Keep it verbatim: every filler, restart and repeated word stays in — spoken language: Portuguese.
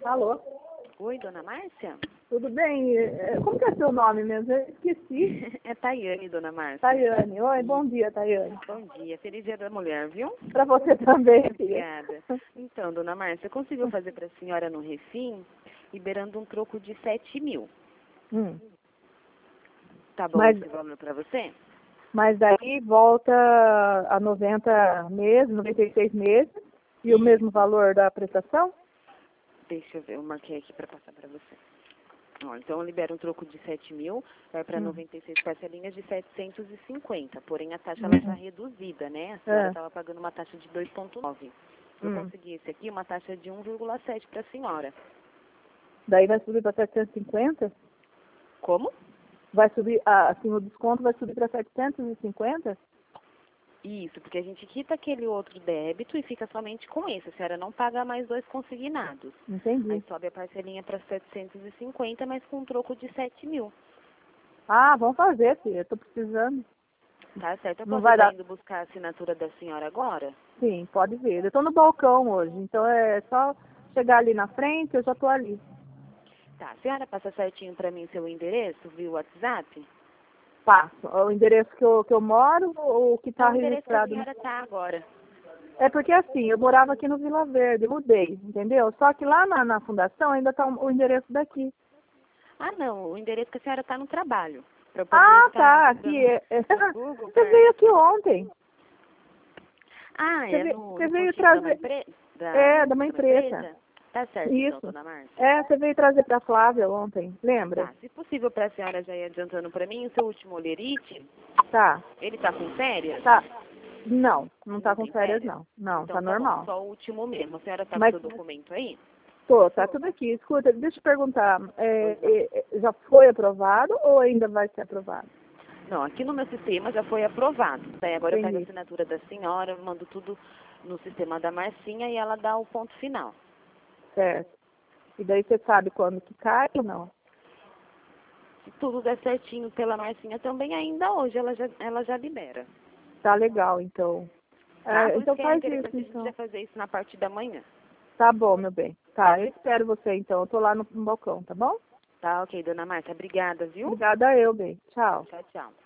Alô? Oi, dona Márcia? Tudo bem? Eh, Como que é seu nome mesmo? Eu esqueci. É Tayane, dona Márcia. Tayane. Oi, bom dia, Tayane. Bom dia. Feliz Dia da Mulher, viu? Pra você também, filha. Obrigada. Então, dona Márcia, conseguiu fazer para a senhora no Refim, liberando um troco de sete mil. Hum. Tá bom Mas, esse valor para você? mas daí volta a noventa meses, noventa e seis meses, e o mesmo valor da prestação? Deixa eu ver, eu marquei aqui para passar para você. Ó, então, eu libero um troco de sete mil, vai para Hum. noventa e seis parcelinhas de setecentos e cinquenta. Porém, a taxa Hum. ela está reduzida, né? A senhora É. estava pagando uma taxa de dois vírgula nove. Eu Hum. consegui esse aqui, uma taxa de um vírgula sete para a senhora. Daí vai subir para setecentos e cinquenta? Como? Vai subir, ah, assim, o desconto vai subir para setecentos e cinquenta? Isso, porque a gente quita aquele outro débito e fica somente com esse. A senhora não paga mais dois consignados. Entendi. Aí sobe a parcelinha para setecentos e cinquenta, mas com um troco de sete mil. Ah, vamos fazer, filha. Eu tô precisando. Tá certo? Eu Não posso vai estar dar. indo buscar a assinatura da senhora agora? Sim, pode ver. Eu tô no balcão hoje, então é só chegar ali na frente, eu já tô ali. Tá. A senhora passa certinho para mim seu endereço via WhatsApp? Passo. O endereço que eu, que eu moro ou o que É tá o endereço que a registrado, né? senhora tá agora. É porque assim, eu morava aqui no Vila Verde, mudei, entendeu? Só que lá na, na fundação ainda tá o endereço daqui. Ah, não. O endereço que a senhora tá no trabalho. Para eu poder Ah, estar tá, aqui. usando É, é. o Google Você pra... veio aqui ontem. Ah, Você é veio, no, você no veio pontinho da mãe trazer. preta? Da, É, da mãe da mãe preta. preta? Tá certo então, Isso. dona Márcia. É, você veio trazer pra Flávia ontem, lembra? Tá, se possível para a senhora já ir adiantando para mim, o seu último olerite, Tá. ele tá com férias? Tá. Não, não tá Não com tem férias, férias? não. Não, tá Então tá bom, normal. só o último mesmo. A senhora tá com o Mas seu documento aí? tô, tá tudo aqui. Escuta, deixa eu te perguntar, é, Pois não. é, é, já foi aprovado ou ainda vai ser aprovado? Não, aqui no meu sistema já foi aprovado. Daí agora eu pego a Entendi. assinatura da senhora, mando tudo no sistema da Marcinha e ela dá o ponto final. Certo. E daí você sabe quando que cai ou não? Se tudo der certinho pela Marcinha também, ainda hoje ela já, ela já libera. Tá legal, então. Tá? É, Por isso então que é faz isso, interessante a gente já então. fazer isso na parte da manhã. Tá bom, meu bem. Tá, eu espero você, então. Eu tô lá no, no balcão, tá bom? Tá, ok, dona Marta. Obrigada, viu? Obrigada eu, bem. Tchau. Tchau, tchau.